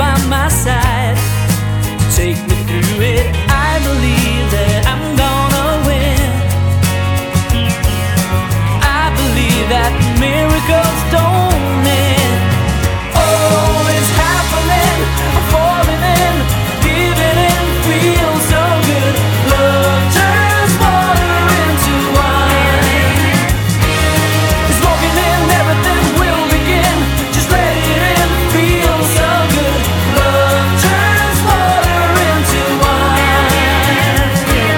by my side. Take me through it, I believe that I'm gonna win. I believe that miracles don't end. Oh, it's happening, I'm falling in, giving in, feels so good. Love turns water into wine. It's walking in, everything will begin. Just let it in, feels so good. Love turns water into wine.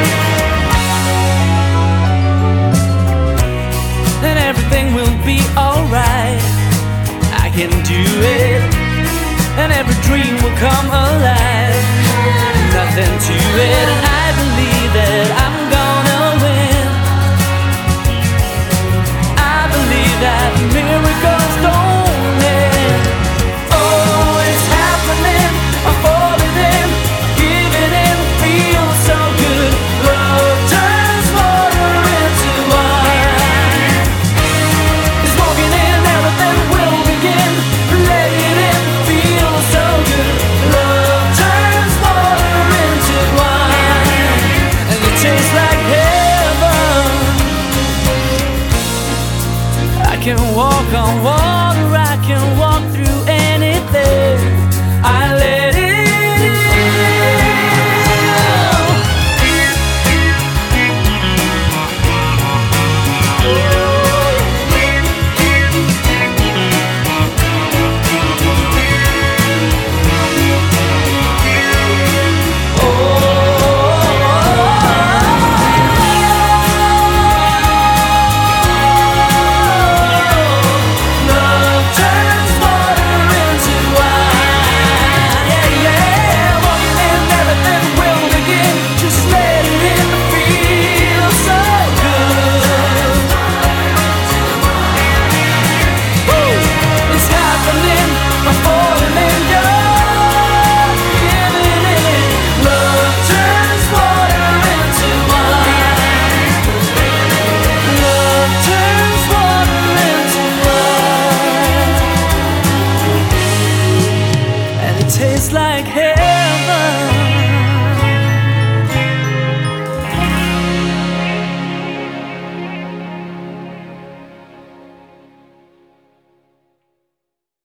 Then everything will be alright. I can do it, and every dream will come alive. Nothing to it, and I believe that I'm gonna win. I believe that miracles don't end. Oh, it's happening, I'm falling in, giving in, feels so good. Love turns water into wine. It's walking in, everything will begin. Let it in, feels so good. Love turns water into wine, and it tastes like heaven. I can walk on water, I can walk through